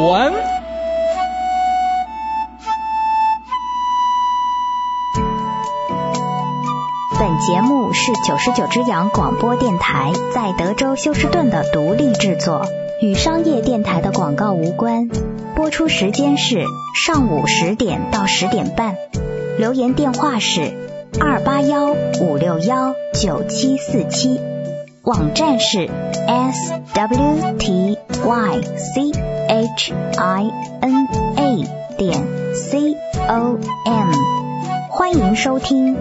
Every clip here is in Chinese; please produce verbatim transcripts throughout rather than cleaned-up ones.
文。 本节目是九十九只羊广播电台在德州休斯顿的独立制作，与商业电台的广告无关。播出时间是上午十点到十点半。留言电话是二八幺五六幺九七四七，网站是 s w t y c h i n a 点 c o m， 欢迎收听。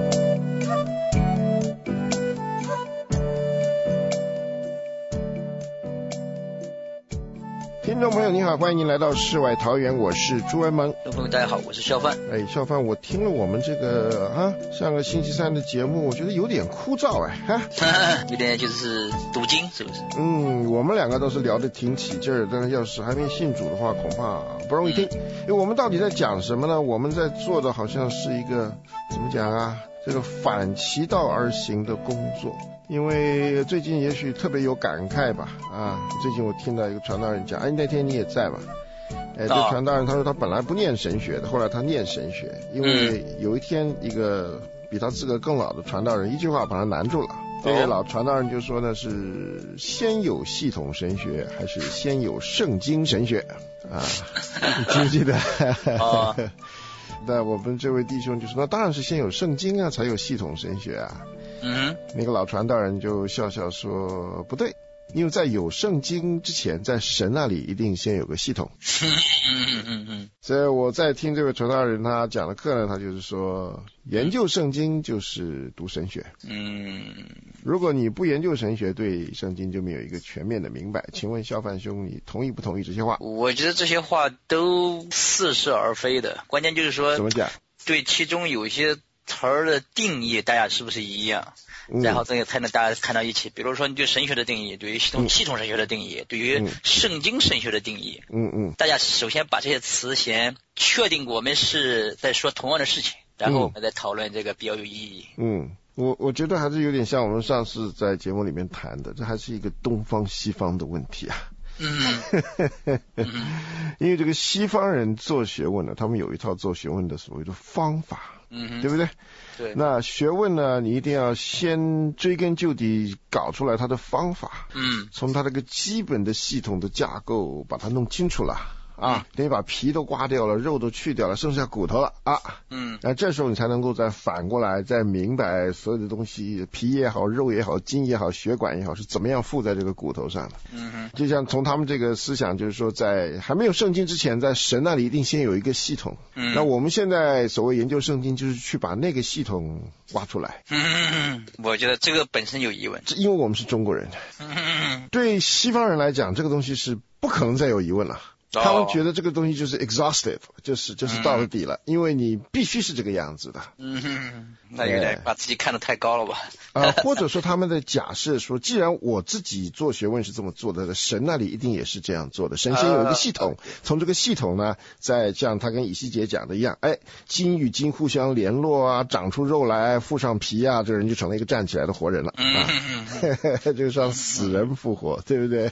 听众朋友你好，欢迎您来到世外桃源，我是朱文萌。 各位朋友大家好，我是肖范。 哎，肖范，我听了我们这个啊上个星期三的节目，我觉得有点枯燥哎哈， 有点就是读经是不是？ 嗯，我们两个都是聊得挺起劲儿，但是要是还没信主的话，恐怕不容易听。因为我们到底在讲什么呢？我们在做的好像是一个怎么讲啊？这个反其道而行的工作。因为最近也许特别有感慨吧，啊，最近我听到一个传道人讲，哎，那天你也在嘛？哎，这传道人他说他本来不念神学的，后来他念神学，因为有一天一个比他资格更老的传道人一句话把他难住了。这个老传道人就说呢，是先有系统神学还是先有圣经神学啊？你记不记得？哦那我们这位弟兄就说，那当然是先有圣经啊，才有系统神学啊。 嗯， 那个老传道人就笑笑说，不对，因为在有圣经之前，在神那里一定先有个系统。 嗯嗯嗯。 所以我在听这位传道人他讲的课呢，他就是说，研究圣经就是读神学。 嗯， 如果你不研究神学，对圣经就没有一个全面的明白。请问肖范兄，你同意不同意这些话？ 我觉得这些话都似是而非的，关键就是说， 怎么讲？ 对其中有一些词儿的定义，大家是不是一样？ 嗯、 然后这个才能大家看到一起。比如说，你对神学的定义，对于系统、嗯、系统神学的定义，对于圣经神学的定义，嗯嗯，大家首先把这些词先确定，我们是在说同样的事情，然后我们再讨论这个比较有意义。 嗯，我我觉得还是有点像我们上次在节目里面谈的，这还是一个东方西方的问题啊。嗯，因为这个西方人做学问呢，他们有一套做学问的所谓的方法，嗯，对不对？ 对。 那学问呢，你一定要先追根究底搞出来它的方法，嗯，从它这个基本的系统的架构把它弄清楚了。啊，等于把皮都刮掉了，肉都去掉了，剩下骨头了啊。嗯，那这时候你才能够再反过来再明白所有的东西，皮也好，肉也好，筋也好，血管也好，是怎么样附在这个骨头上的。嗯哼，就像从他们这个思想，就是说在还没有圣经之前，在神那里一定先有一个系统。嗯，那我们现在所谓研究圣经，就是去把那个系统挖出来。 嗯，我觉得这个本身有疑问， 因为我们是中国人。嗯，对西方人来讲，这个东西是不可能再有疑问了。他们觉得这个东西就是 exhaustive， 就是就是到了底了，嗯，因为你必须是这个样子的。 嗯，那有点把自己看得太高了吧？ 啊、呃，或者说他们的假设说，既然我自己做学问是这么做的，神那里一定也是这样做的。神先有一个系统，从这个系统呢，再像他跟以西结讲的一样，哎，筋与筋互相联络啊，长出肉来，附上皮啊，这人就成了一个站起来的活人了啊，就像死人复活，对不对？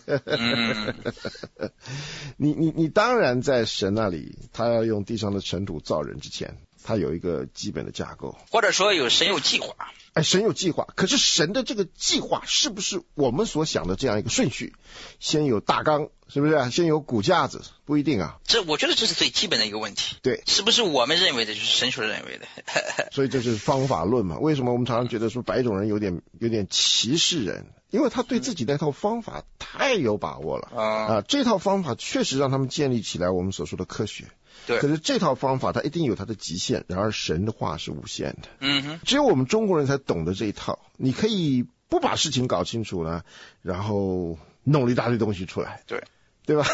你你你当然在神那里，他要用地上的尘土造人之前，他有一个基本的架构， 或者说有神有计划。 哎，神有计划，可是神的这个计划是不是我们所想的这样一个顺序？先有大纲，是不是？先有骨架子，不一定啊。 这我觉得这是最基本的一个问题。 对， 是不是我们认为的，就是神所认为的？ 所以这是方法论嘛？为什么我们常常觉得说白种人有点有点歧视人？因为他对自己那套方法太有把握了啊、啊！这套方法确实让他们建立起来我们所说的科学。 对， 可是这套方法它一定有它的极限，然而神的话是无限的。 嗯哼， 只有我们中国人才懂得这一套。你可以不把事情搞清楚呢，然后弄了一大堆东西出来。 对。 对吧？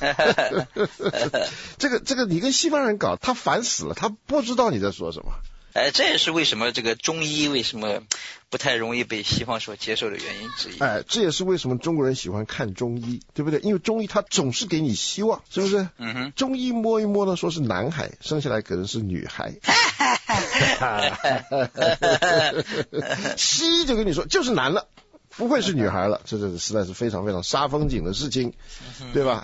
这个这个你跟西方人搞，他烦死了，他不知道你在说什么。 哎，这也是为什么这个中医为什么不太容易被西方所接受的原因之一。 哎，这也是为什么中国人喜欢看中医，对不对？因为中医它总是给你希望，是不是？嗯哼。中医摸一摸呢，说是男孩，生下来可能是女孩。西医就跟你说就是男了。 不会是女孩了，这这实在是非常非常杀风景的事情，对吧？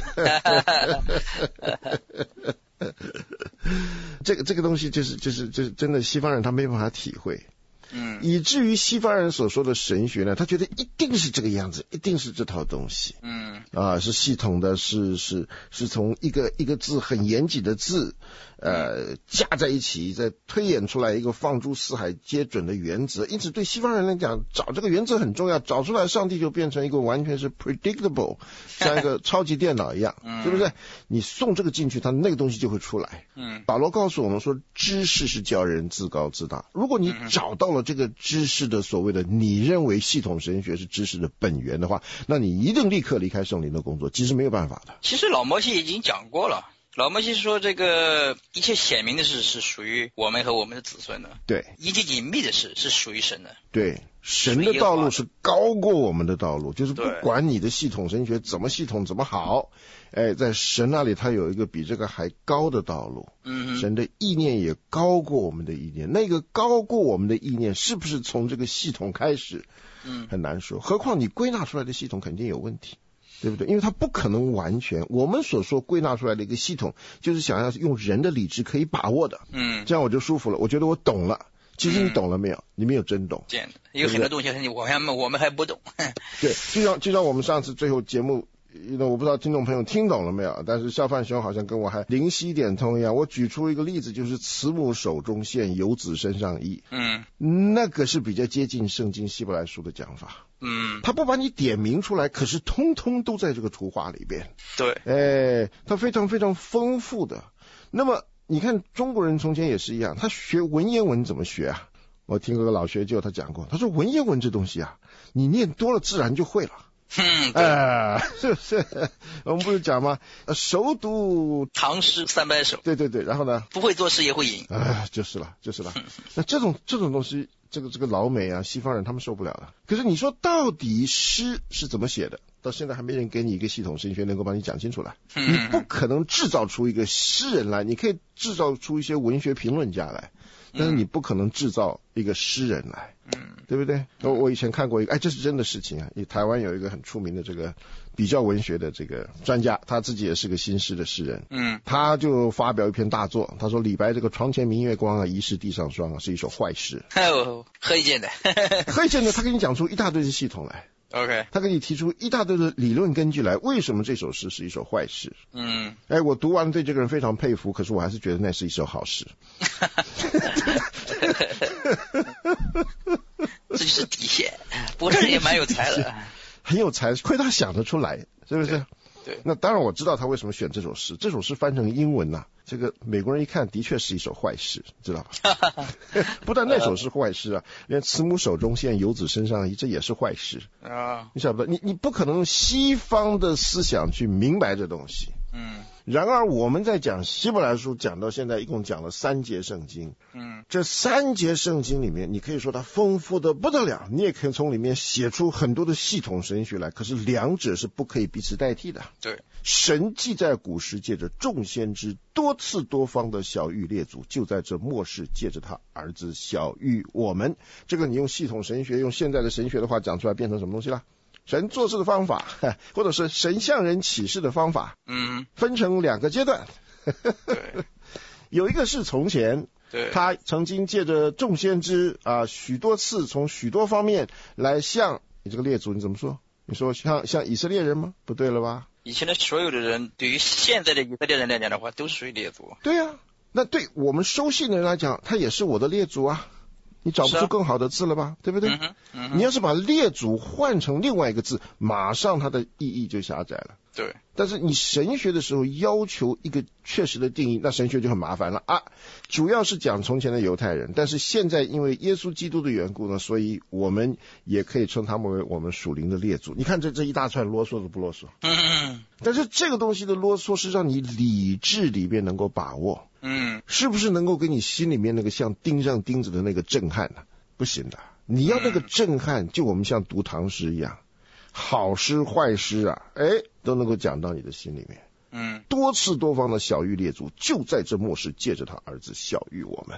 这个这个东西就是就是就是真的西方人他没办法体会。嗯，以至于西方人所说的神学呢，他觉得一定是这个样子，一定是这套东西。嗯，啊，是系统的，是是是从一个一个字很严谨的字，呃，加在一起，再推演出来一个放诸四海皆准的原则。因此，对西方人来讲，找这个原则很重要，找出来，上帝就变成一个完全是 predictable， 像一个超级电脑一样，是不是？你送这个进去，它那个东西就会出来。嗯，保罗告诉我们说，知识是叫人自高自大。如果你找到了这个知识的所谓的你认为系统神学是知识的本源的话，那你一定立刻离开圣灵的工作，其实没有办法的。 其实老摩西已经讲过了，老摩西说这个一切显明的事是属于我们和我们的子孙的， 对， 一切隐秘的事是属于神的， 对，神的道路是高过我们的道路，就是不管你的系统神学怎么系统怎么好，哎，在神那里他有一个比这个还高的道路。嗯，神的意念也高过我们的意念，那个高过我们的意念是不是从这个系统开始？嗯，很难说。何况你归纳出来的系统肯定有问题，对不对？因为它不可能完全，我们所说归纳出来的一个系统，就是想要用人的理智可以把握的。嗯，这样我就舒服了，我觉得我懂了。其实你懂了没有？你没有真懂。 这样的，有很多东西我们我们还不懂。 对，就像就像我们上次最后节目，我不知道听众朋友听懂了没有，但是笑范兄好像跟我还灵犀点通一样。我举出一个例子，就是慈母手中线，游子身上衣。嗯，那个是比较接近圣经希伯来书的讲法。嗯，他不把你点名出来，可是通通都在这个图画里边。 对， 哎，他非常非常丰富的。那么你看中国人从前也是一样，他学文言文怎么学啊？我听过个老学究他讲过，他说文言文这东西啊，你念多了自然就会了。嗯，对，呃、是不是？我们不是讲吗？呃、熟读唐诗三百首。 对对对，然后呢？ 不会作诗也会吟。 哎，就是了，就是了。那这种这种东西，这个这个老美啊，西方人他们受不了的。可是你说到底诗是怎么写的？到现在还没人给你一个系统神学能够帮你讲清楚来。嗯、你不可能制造出一个诗人来，你可以制造出一些文学评论家来。但是你不可能制造一个诗人来，嗯，对不对？我我以前看过一个，哎，这是真的事情啊！台湾有一个很出名的这个比较文学的这个专家，他自己也是个新诗的诗人，嗯，他就发表一篇大作，他说李白这个床前明月光啊，疑是地上霜啊，是一首坏诗。 哦，何以见的？ 何以见的？他给你讲出一大堆的系统来。 OK， 他给你提出一大堆的理论根据来，为什么这首诗是一首坏诗？嗯，哎，我读完对这个人非常佩服，可是我还是觉得那是一首好诗。 这就是底线，不过这人也蛮有才的， 很有才，亏他想得出来，是不是？ 对，对， 那当然我知道他为什么选这首诗，这首诗翻成英文呐、啊，这个美国人一看的确是一首坏诗，知道吧？不但那首是坏诗啊，连慈母手中线，游子身上衣，这也是坏诗啊！你晓不得？你你不可能用西方的思想去明白这东西。嗯。然而我们在讲希伯来书讲到现在一共讲了三节圣经，嗯，这三节圣经里面你可以说它丰富的不得了，你也可以从里面写出很多的系统神学来，可是两者是不可以彼此代替的。 对， 神既在古时借着众先知多次多方的晓谕列祖，就在这末世借着他儿子晓谕我们。这个你用系统神学用现在的神学的话讲出来变成什么东西了？神做事的方法，或者是神向人启示的方法，嗯，分成两个阶段。 对， 有一个是从前， 对， 他曾经借着众先知啊，许多次从许多方面来向你这个列祖，你怎么说？你说像像以色列人吗？不对了吧？ 以前的所有的人，对于现在的以色列人来讲的话，都是属于列祖。 对啊，那对我们收信的人来讲，他也是我的列祖啊。你找不出更好的字了吧？对不对？嗯哼嗯哼，你要是把列祖换成另外一个字，马上它的意义就狭窄了。 对， 但是你神学的时候要求一个确实的定义，那神学就很麻烦了啊。主要是讲从前的犹太人，但是现在因为耶稣基督的缘故呢，所以我们也可以称他们为我们属灵的列祖。你看这这一大串啰嗦的不啰嗦？嗯，但是这个东西的啰嗦是让你理智里面能够把握。嗯，是不是能够给你心里面那个像钉上钉子的那个震撼呢、啊？不行的，你要那个震撼，就我们像读唐诗一样，好诗坏诗啊，哎，都能够讲到你的心里面。嗯，多次多方的晓谕列祖，就在这末世借着他儿子晓谕我们。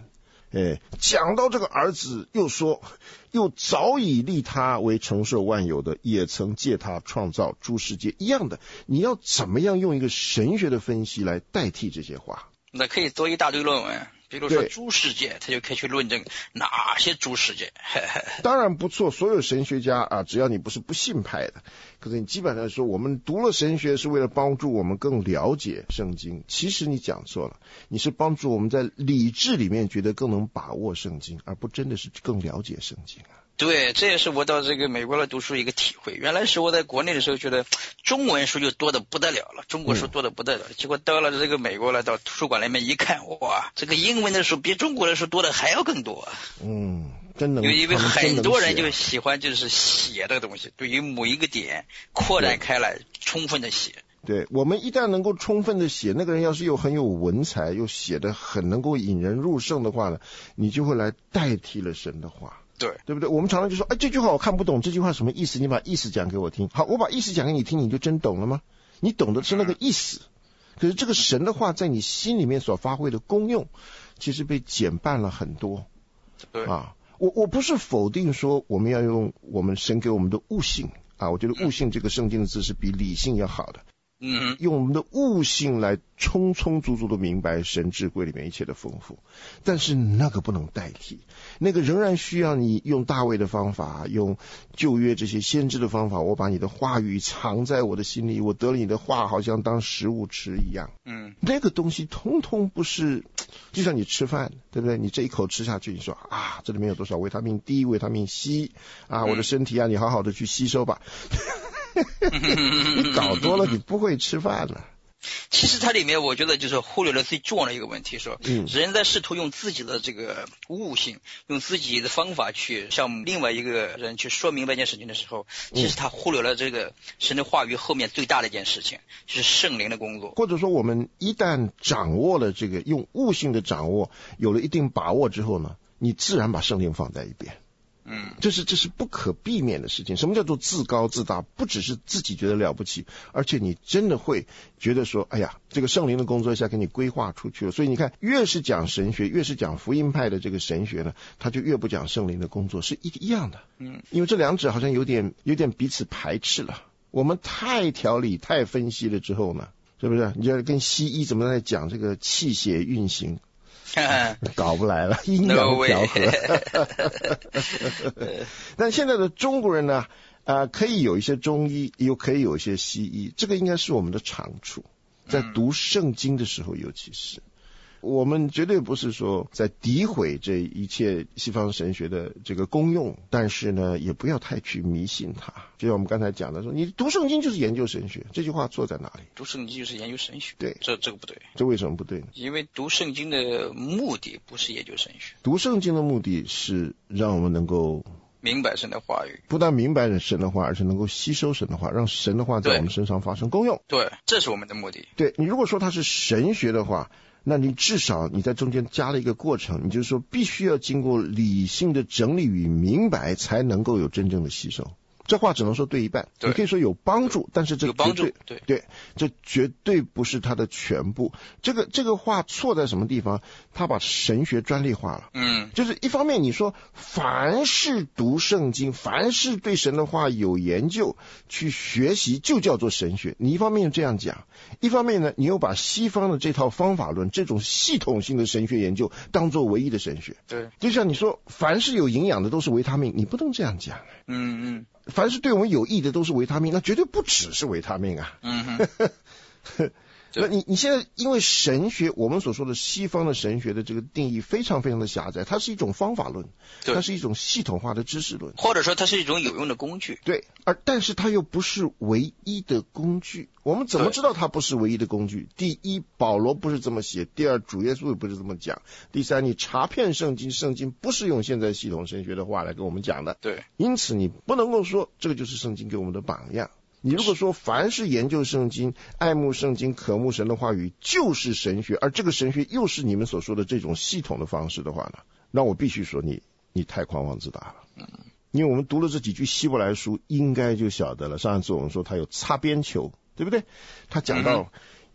哎，讲到这个儿子，又说，又早已立他为承受万有的，也曾借他创造诸世界，一样的。你要怎么样用一个神学的分析来代替这些话？ 那可以做一大堆论文，比如说诸世界，他就可以去论证哪些诸世界。 当然不错，所有神学家啊，只要你不是不信派的，可是你基本上说，我们读了神学是为了帮助我们更了解圣经。其实你讲错了，你是帮助我们在理智里面觉得更能把握圣经，而不真的是更了解圣经啊。 对，这也是我到这个美国来读书一个体会。原来是我在国内的时候觉得中文书就多得不得了了，中国书多得不得了，嗯、结果到了这个美国来，到图书馆里面一看，哇，这个英文的书比中国的书多的还要更多。 嗯，真的。 因为很多人就喜欢就是写这个东西，对于某一个点扩展开来，充分的写。 对，我们一旦能够充分的写，那个人要是又很有文采，又写得很能够引人入胜的话呢，你就会来代替了神的话。 对， 对不对？我们常常就说，哎，这句话我看不懂，这句话什么意思？你把意思讲给我听。好，我把意思讲给你听，你就真懂了吗？你懂的是那个意思，可是这个神的话在你心里面所发挥的功用，其实被减半了很多。 对啊，我我不是否定说我们要用我们神给我们的悟性啊，我觉得悟性这个圣经的字是比理性要好的。 嗯， 用我们的悟性来充充足足的明白神智慧里面一切的丰富，但是那个不能代替，那个仍然需要你用大卫的方法，用旧约这些先知的方法，我把你的话语藏在我的心里，我得了你的话好像当食物吃一样。 嗯， 那个东西通通不是，就像你吃饭，对不对？你这一口吃下去，你说啊，这里面有多少维他命 D、维他命 C 啊，我的身体啊，你好好的去吸收吧。你搞多了，你不会吃饭了。 其实它里面我觉得就是忽略了最重要的一个问题，说、 嗯、 人在试图用自己的这个悟性，用自己的方法去向另外一个人去说明白一件事情的时候，其实他忽略了这个神的话语后面最大的一件事情，就是圣灵的工作。 或者说我们一旦掌握了这个用悟性的掌握，有了一定把握之后呢，你自然把圣灵放在一边。 嗯， 这是这是不可避免的事情。什么叫做自高自大？不只是自己觉得了不起，而且你真的会觉得说，哎呀，这个圣灵的工作一下给你规划出去了。所以你看，越是讲神学，越是讲福音派的这个神学呢，他就越不讲圣灵的工作，是一一样的。 嗯， 因为这两者好像有点有点彼此排斥了。我们太条理、太分析了之后呢，是不是？你要跟西医怎么来讲这个气血运行？搞不来了，阴阳调和。但现在的中国人呢，呃，可以有一些中医，又可以有一些西医，这个应该是我们的长处，在读圣经的时候，尤其是。我们绝对不是说在诋毁这一切西方神学的这个功用，但是呢，也不要太去迷信它。就像我们刚才讲的说，你读圣经就是研究神学，这句话错在哪里？ 读圣经就是研究神学， 对， 这这个不对。 这为什么不对呢？ 因为读圣经的目的不是研究神学， 读圣经的目的是让我们能够明白神的话语， 不但明白神的话，而是能够吸收神的话，让神的话在我们身上发生功用。 对，这是我们的目的。 对，你如果说它是神学的话，那你至少你在中间加了一个过程，你就是说必须要经过理性的整理与明白，才能够有真正的吸收。这话只能说对一半，你可以说有帮助，但是这有帮助，对对，这绝对不是它的全部。这个这个话错在什么地方？他把神学专利化了。 嗯， 就是一方面你说凡是读圣经，凡是对神的话有研究去学习，就叫做神学。你一方面这样讲，一方面呢，你又把西方的这套方法论，这种系统性的神学研究当作唯一的神学。 对，就像你说凡是有营养的都是维他命，你不能这样讲。 嗯嗯。 凡是对我们有益的都是维他命，那绝对不只是维他命啊。 嗯哼。 那你你现在因为神学，我们所说的西方的神学的这个定义非常非常的狭窄，它是一种方法论，它是一种系统化的知识论， 或者说它是一种有用的工具。 对，而但是它又不是唯一的工具。我们怎么知道它不是唯一的工具？第一，保罗不是这么写；第二，主耶稣也不是这么讲；第三，你查遍圣经，圣经不是用现在系统神学的话来跟我们讲的。 对， 因此你不能够说这个就是圣经给我们的榜样。你如果说凡是研究圣经、爱慕圣经、渴慕神的话语就是神学，而这个神学又是你们所说的这种系统的方式的话呢，那我必须说你你太狂妄自大了。 嗯， 因为我们读了这几句希伯来书，应该就晓得了。上一次我们说他有擦边球，对不对？他讲到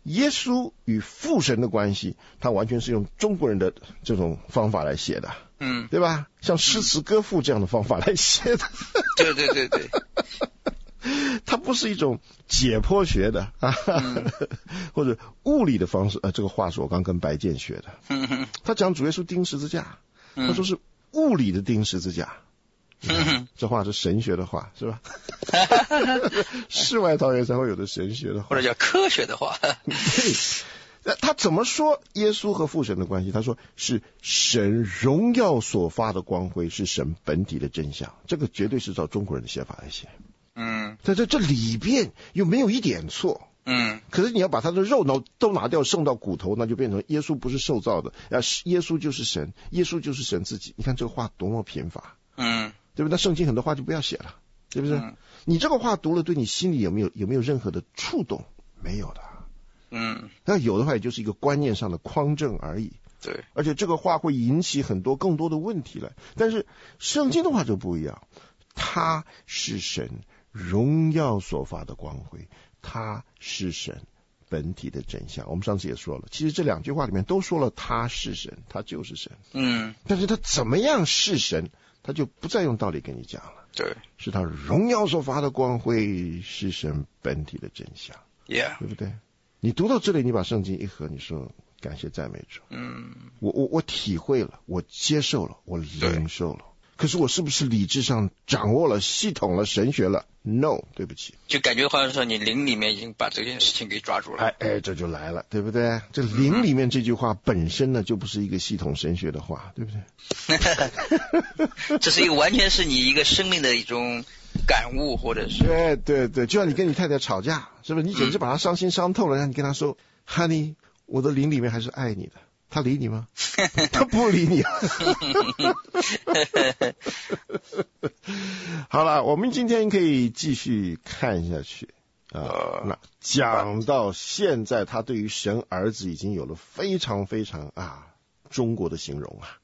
耶稣与父神的关系，他完全是用中国人的这种方法来写的， 嗯， 对吧？像诗词歌赋这样的方法来写的， 对对对对， 它不是一种解剖学的啊，嗯、或者物理的方式。呃，这个话是我刚跟白健学的， 嗯、 他讲主耶稣钉十字架， 嗯、 他说是物理的钉十字架。嗯、这话是神学的话，是吧？世外桃源才会有的神学的话， 或者叫科学的话。 对，他怎么说耶稣和父神的关系？他说是神荣耀所发的光辉，是神本体的真相。这个绝对是照中国人的写法来写。 嗯， 在这这里边又没有一点错。 嗯， 可是你要把他的肉脑都拿掉，剩到骨头，那就变成耶稣不是受造的，啊，耶稣就是神，耶稣就是神自己。你看这个话多么贫乏。 嗯。 对不对？那圣经很多话就不要写了，对不对？嗯、你这个话读了，对你心里有没有有没有任何的触动？没有的。 嗯， 那有的话也就是一个观念上的匡正而已。 对， 而且这个话会引起很多更多的问题来。但是圣经的话就不一样，他是神荣耀所发的光辉，他是神本体的真相。我们上次也说了，其实这两句话里面都说了他是神，他就是神。 嗯， 但是他怎么样是神？他就不再用道理跟你讲了， 对， 是他荣耀所发的光辉，是神本体的真相， yeah， 对不对？你读到这里，你把圣经一合，你说感谢赞美主， 嗯， 我我我体会了，我接受了，我领受了。可是我是不是理智上掌握了系统了神学了 ？No， 对不起， 就感觉好像说你灵里面已经把这件事情给抓住了。 哎哎，这就来了，对不对？这灵里面这句话本身呢，就不是一个系统神学的话，对不对？这是一个完全是你一个生命的一种感悟，或者是对对对，就像你跟你太太吵架，是不是？你简直把她伤心伤透了，让你跟她说 ，Honey， 我的灵里面还是爱你的。他理你吗？他不理你。好了，我们今天可以继续看下去啊。那讲到现在，他对于神儿子已经有了非常非常啊中国的形容啊，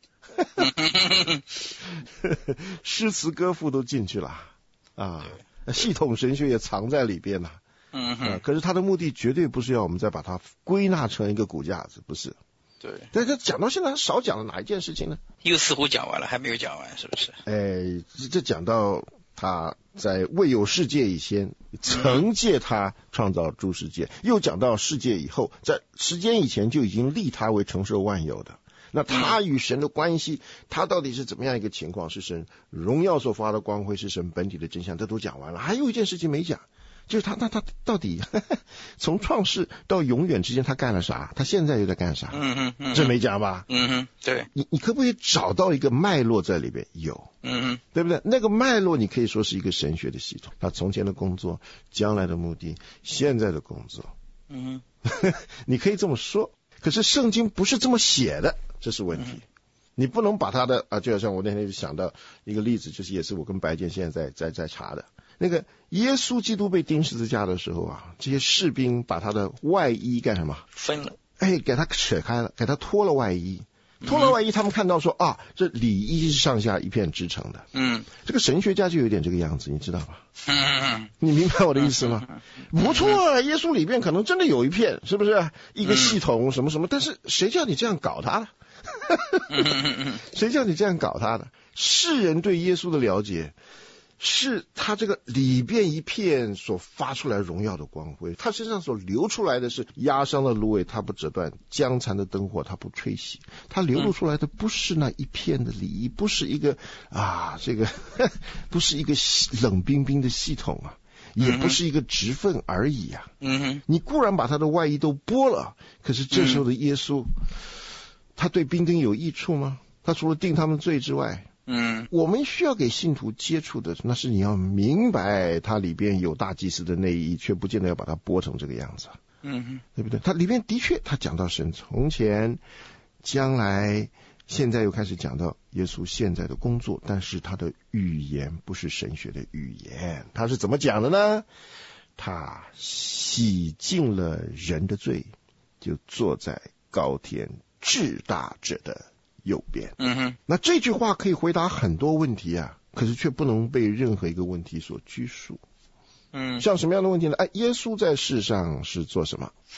诗词歌赋都进去了啊，系统神学也藏在里边了。 嗯哼、 啊，可是他的目的绝对不是要我们再把它归纳成一个骨架子，不是。 对， 但是讲到现在，他少讲了哪一件事情呢？ 又似乎讲完了，还没有讲完，是不是？ 哎，这讲到他在未有世界以前，曾借他创造诸世界；又讲到世界以后，在时间以前就已经立他为承受万有的。那他与神的关系，他到底是怎么样一个情况？是神荣耀所发的光辉，是神本体的真相，这都讲完了。还有一件事情没讲。就是他，他他到底呵呵从创世到永远之间，他干了啥？他现在又在干啥？ 嗯哼，嗯哼这没讲吧？ 嗯哼，对。 你你可不可以找到一个脉络在里边？有， 嗯哼， 对不对？那个脉络你可以说是一个神学的系统，他从前的工作、将来的目的、现在的工作， 嗯哼，你可以这么说。可是圣经不是这么写的，这是问题。嗯、你不能把他的啊，就好像我那天就想到一个例子，就是也是我跟白健现在在在在查的。那个耶稣基督被钉十字架的时候啊，这些士兵把他的外衣干什么？ 分了， 哎，给他扯开了，给他脱了外衣，脱了外衣，他们看到说啊，这里衣是上下一片织成的。嗯，这个神学家就有点这个样子，你知道吧？ 嗯， 你明白我的意思吗？不错，耶稣里面可能真的有一片，是不是一个系统什么什么？但是谁叫你这样搞他的？谁叫你这样搞他的？世人对耶稣的了解。是他这个里边一片所发出来荣耀的光辉，他身上所流出来的是压伤的芦苇，他不折断；将残的灯火，他不吹熄。他流露出来的不是那一片的礼仪，不是一个啊，这个不是一个冷冰冰的系统啊，也不是一个职分而已啊。嗯哼，你固然把他的外衣都剥了，可是这时候的耶稣，他对兵丁有益处吗？他除了定他们罪之外。嗯，我们需要给信徒接触的，那是你要明白它里边有大祭司的内衣，却不见得要把它剥成这个样子。嗯哼，对不对？它里边的确，他讲到神从前、将来、现在又开始讲到耶稣现在的工作，但是他的语言不是神学的语言，他是怎么讲的呢？他洗净了人的罪，就坐在高天至大者的右边。嗯哼，那这句话可以回答很多问题啊，可是却不能被任何一个问题所拘束。嗯，像什么样的问题呢？哎，耶稣在世上是做什么？嗯，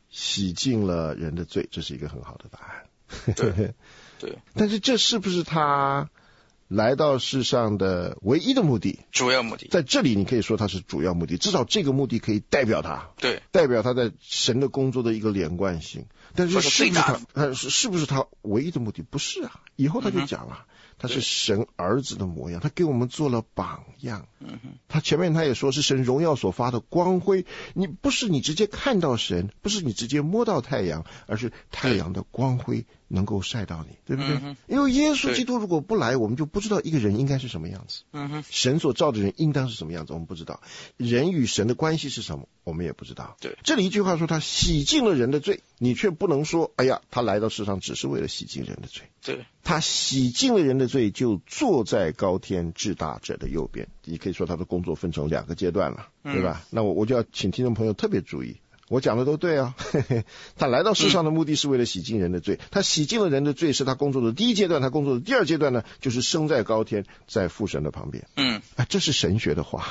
洗净了人的罪，这是一个很好的答案。 对对， 但是这是不是他来到世上的唯一的目的？ 主要目的。 在这里你可以说它是主要目的，至少这个目的可以代表他， 对， 代表他在神的工作的一个连贯性。但是是不是他呃是是不是他唯一的目的？不是啊，以后他就讲了，嗯、他是神儿子的模样，他给我们做了榜样。 嗯哼， 他前面他也说是神荣耀所发的光辉，你不是你直接看到神，不是你直接摸到太阳，而是太阳的光辉能够晒到你，对不对？嗯、因为耶稣基督如果不来，我们就不知道一个人应该是什么样子。 嗯哼， 神所造的人应当是什么样子，我们不知道。人与神的关系是什么，我们也不知道。 对， 这里一句话说他洗净了人的罪，你却不能说，哎呀，他来到世上只是为了洗净人的罪。 对， 他洗净了人的罪，就坐在高天至大者的右边。你可以说他的工作分成两个阶段了，对吧？嗯、那我我就要请听众朋友特别注意，我讲的都对啊。他来到世上的目的是为了洗净人的罪，他洗净了人的罪是他工作的第一阶段，他工作的第二阶段呢，就是升在高天，在父神的旁边。嗯，啊，这是神学的话。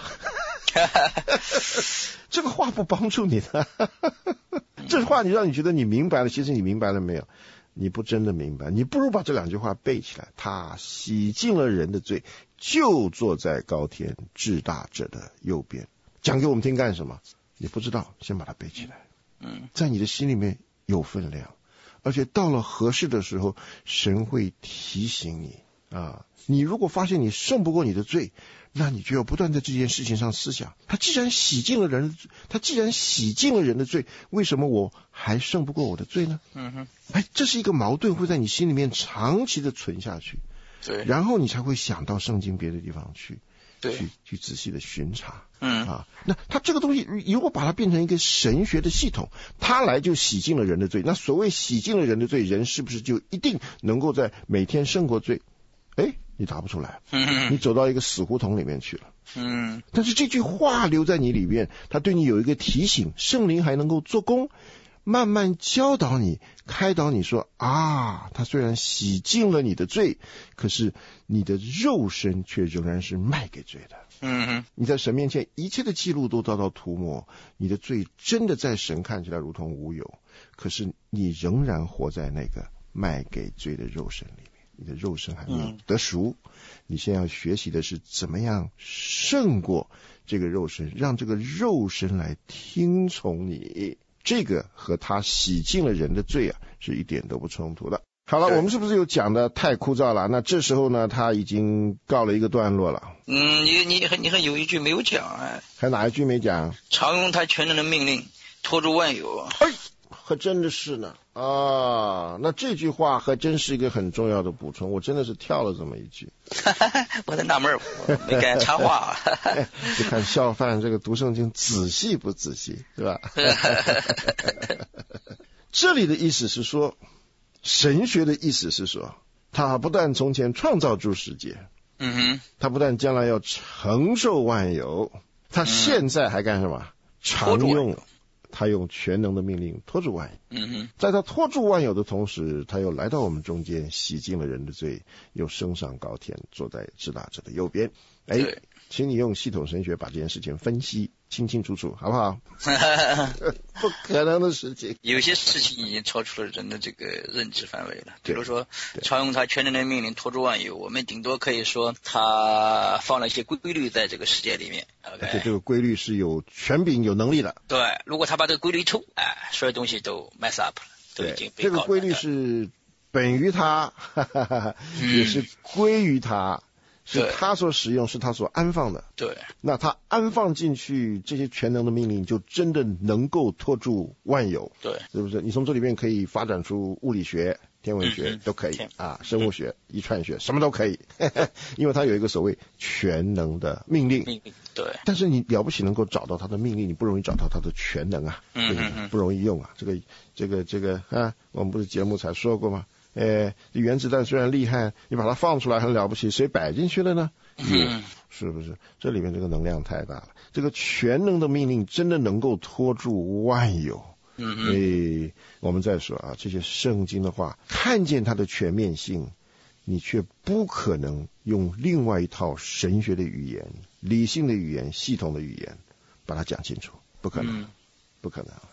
这个话不帮助你的，这话你让你觉得你明白了，其实你明白了没有？你不真的明白，你不如把这两句话背起来。他洗净了人的罪，就坐在高天至大者的右边。讲给我们听干什么？你不知道，先把它背起来。嗯，在你的心里面有分量，而且到了合适的时候，神会提醒你啊。你如果发现你胜不过你的罪，那你就要不断在这件事情上思想，他既然洗净了人，他既然洗净了人的罪，为什么我还胜不过我的罪呢？嗯哼，哎，这是一个矛盾会在你心里面长期的存下去， 对， 然后你才会想到圣经别的地方去， 对， 去去仔细的巡查， 嗯啊，那他这个东西如果把它变成一个神学的系统，他来就洗净了人的罪，那所谓洗净了人的罪，人是不是就一定能够在每天胜过罪？哎，你答不出来， 嗯， 你走到一个死胡同里面去了。 嗯， 但是这句话留在你里面，它对你有一个提醒，圣灵还能够做工，慢慢教导你，开导你说啊，他虽然洗净了你的罪，可是你的肉身却仍然是卖给罪的。 嗯哼， 你在神面前一切的记录都遭到涂抹，你的罪真的在神看起来如同无有，可是你仍然活在那个卖给罪的肉身里面。你的肉身还没有得赎，嗯、你现在要学习的是怎么样胜过这个肉身，让这个肉身来听从你。这个和他洗净了人的罪啊，是一点都不冲突的。好了，我们是不是又讲的太枯燥了？那这时候呢，他已经告了一个段落了。 嗯，你你还你还有一句没有讲哎， 还哪一句没讲？ 常用他全能的命令，托住万有。 哎，还真的是呢。啊，那这句话还真是一个很重要的补充，我真的是跳了这么一句。 我在纳闷，我没敢插话。 就看笑范这个读圣经仔细不仔细，是吧？这里的意思是说，神学的意思是说，他不但从前创造诸世界， 嗯哼， 他不但将来要承受万有，他现在还干什么？嗯、常用。他用全能的命令托住万有， 嗯哼， 在他托住万有的同时，他又来到我们中间，洗净了人的罪，又升上高天，坐在至大者的右边。哎，请你用系统神学把这件事情分析清清楚楚，好不好？不可能的事情， 有些事情已经超出了人的这个认知范围了。比如说，常用他全能的命令托住万有，我们顶多可以说他放了一些规律在这个世界里面， 而且这个规律是有权柄、有能力的。 对，如果他把这个规律抽，哎，所有东西都 mess up 了，都已经被这个规律是本于他，哈哈哈，也是归于他。是他所使用，是他所安放的。 对， 那他安放进去这些全能的命令，就真的能够托住万有。 对， 是不是？你从这里面可以发展出物理学、天文学、嗯、都可以啊，生物学、遗传学什么都可以，因为它有一个所谓全能的命令。 命令对。 但是你了不起能够找到它的命令，你不容易找到它的全能啊， 嗯对不对？不容易用啊。这个这个这个啊，我们不是节目才说过吗？呃，原子弹虽然厉害，你把它放出来很了不起，谁摆进去了呢？ 嗯， 是不是？这里面这个能量太大了，这个全能的命令真的能够托住万有。 嗯嗯。诶，我们再说啊，这些圣经的话，看见它的全面性，你却不可能用另外一套神学的语言、理性的语言、系统的语言把它讲清楚，不可能， 嗯、 不可能。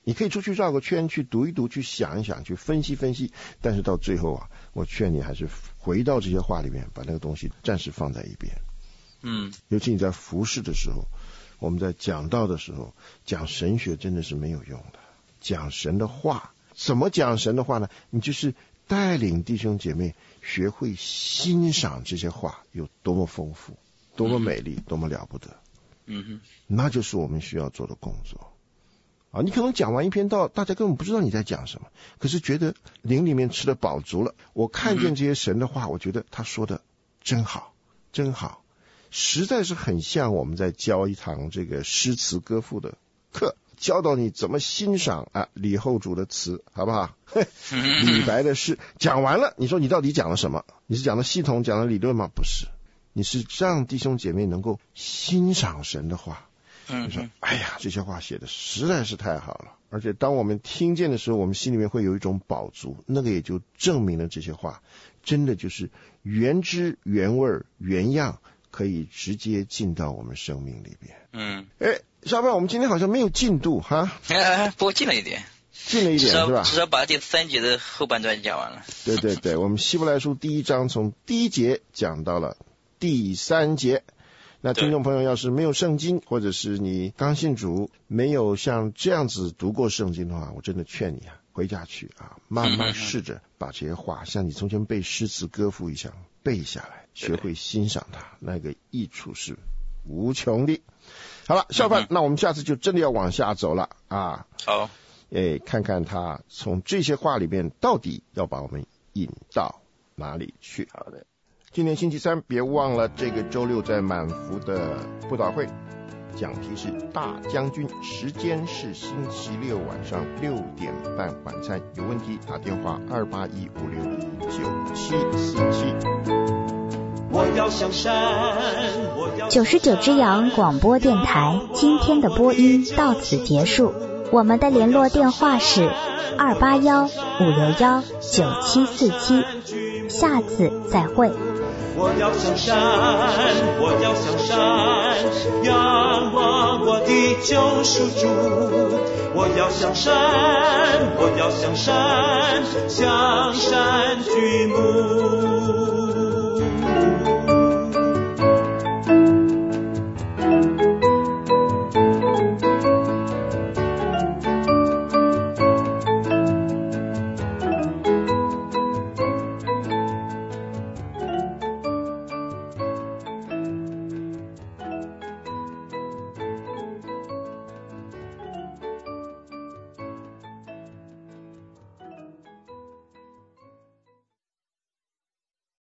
你可以出去绕个圈，去读一读，去想一想，去分析分析，但是到最后啊，我劝你还是回到这些话里面，把那个东西暂时放在一边。 嗯， 尤其你在服事的时候，我们在讲道的时候，讲神学真的是没有用的。讲神的话，怎么讲神的话呢？你就是带领弟兄姐妹学会欣赏这些话有多么丰富，多么美丽，多么了不得。 嗯哼， 那就是我们需要做的工作。啊，你可能讲完一篇道，大家根本不知道你在讲什么，可是觉得灵里面吃得饱足了。我看见这些神的话，我觉得他说的真好，真好，实在是很像我们在教一堂这个诗词歌赋的课，教导你怎么欣赏啊李后主的词，好不好？李白的诗讲完了，你说你到底讲了什么？你是讲的系统，讲的理论吗？不是，你是让弟兄姐妹能够欣赏神的话。你说，哎呀，这些话写的实在是太好了，而且当我们听见的时候，我们心里面会有一种饱足，那个也就证明了这些话真的就是原汁原味原样，可以直接进到我们生命里边。 嗯， 哎，小范，我们今天好像没有进度哈， 哎，不过进了一点， 进了一点是吧？ 至少把第三节的后半段讲完了。 对对对，我们希伯来书第一章从第一节讲到了第三节。那听众朋友要是没有圣经，或者是你刚信主没有像这样子读过圣经的话，我真的劝你啊，回家去啊，慢慢试着把这些话像你从前背诗词歌赋一样背下来，学会欣赏它，那个益处是无穷的。好了，小范，那我们下次就真的要往下走了啊。 好， 哎，看看他从这些话里面到底要把我们引到哪里去。 好的。 今天星期三，别忘了这个周六在满福的布道会，讲题是大将军，时间是星期六晚上六点半晚餐。有问题打电话二八一五六一九七四七。 我要向山， 九十九之阳广播电台今天的播音到此结束，我们的联络电话是二八幺五六幺九七四七，下次再会。 我要向山，我要向山，仰望我的救赎主。我要向山，我要向山，向山举目。